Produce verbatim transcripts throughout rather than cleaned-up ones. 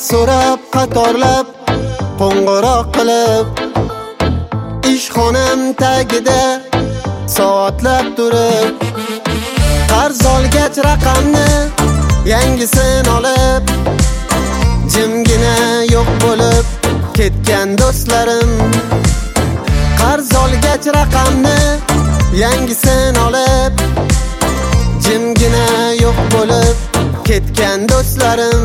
so'rab qatorlab qo'ng'iroq qilib, ishxonam tagida soatlab turib, qarz olgach raqamni yangisini olib, jimgina yo'q bo'lib ketgan do'stlarim. Qarz olgach raqamni yangisini olib, jimgina yo'q bo'lib ketgan do'stlarim.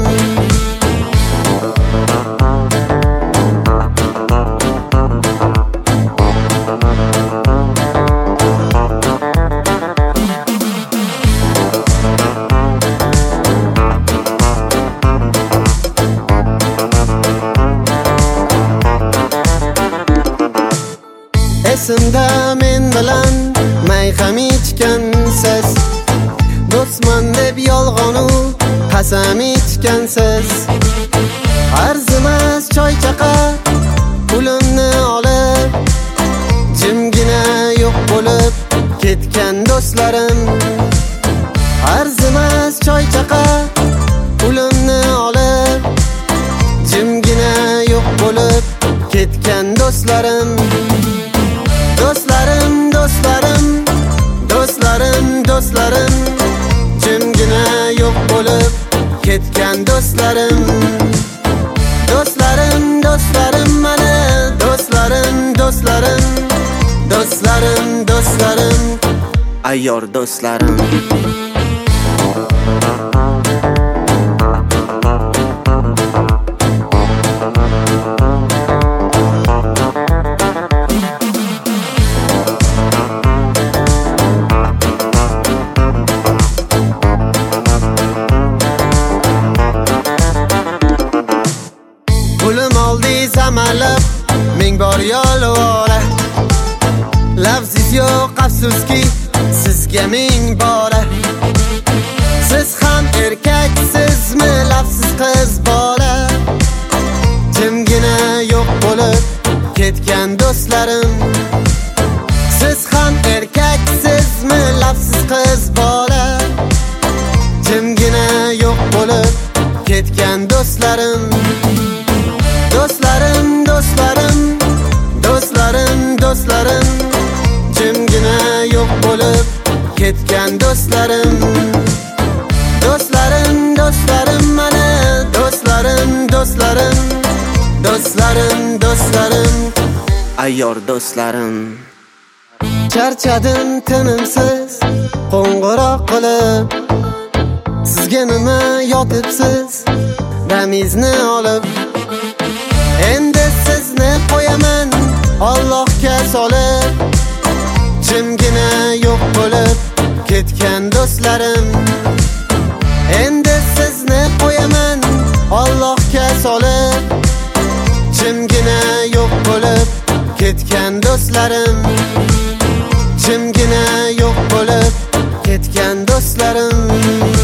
Esimda men bilan mayxam ichgansiz, do'stman deb yolg'onu qasam ichgansiz. Arzimas choy-chaqa pulimni olib, jimgina yo'q bo'lib ketgan do'stlarim. Arzimas choy-chaqa pulimni olib, jimgina yo'q bo'lib ketgan do'stlarim. Do'stlarim, do'stlarim, do'stlarim, do'stlarim, jimgina yo'q bo'lib ketgan do'stlarim. Do'stlarim, do'stlarim, mana do'stlarim, do'stlarim, do'stlarim, do'stlarim, ayyor do'stlarim. Pulim oldiz amalab ming bor yolvora, lafziz yo'q afsuski sizga ming bora. Siz ham erkaksizmi lafsiz qiz bola, jimgina yo'q bo'lib ketgan do'stlarim. Siz ham erkaksizmi lafsiz qiz bola, jimgina yo'q bo'lib ketgan do'stlarim. Do'stlarim, do'stlarim, do'stlarim, do'stlarim, jimgina yo'q bo'lib ketgan do'stlarim. Do'stlarim, do'stlarim, mana do'stlarim, do'stlarim, do'stlarim, do'stlarim, ayyor do'stlarim. Charchadim tinimsiz qo'ng'iroq qilib, sizga nima yotibsiz damizni olib. Endi sizni qo'yaman Allohga solib, jimgina yo'q bo'lib ketgan do'stlarim. Endi sizni qo'yaman Allohga solib, jimgina yo'q bo'lib ketgan do'stlarim. Jimgina yo'q bo'lib ketgan do'stlarim.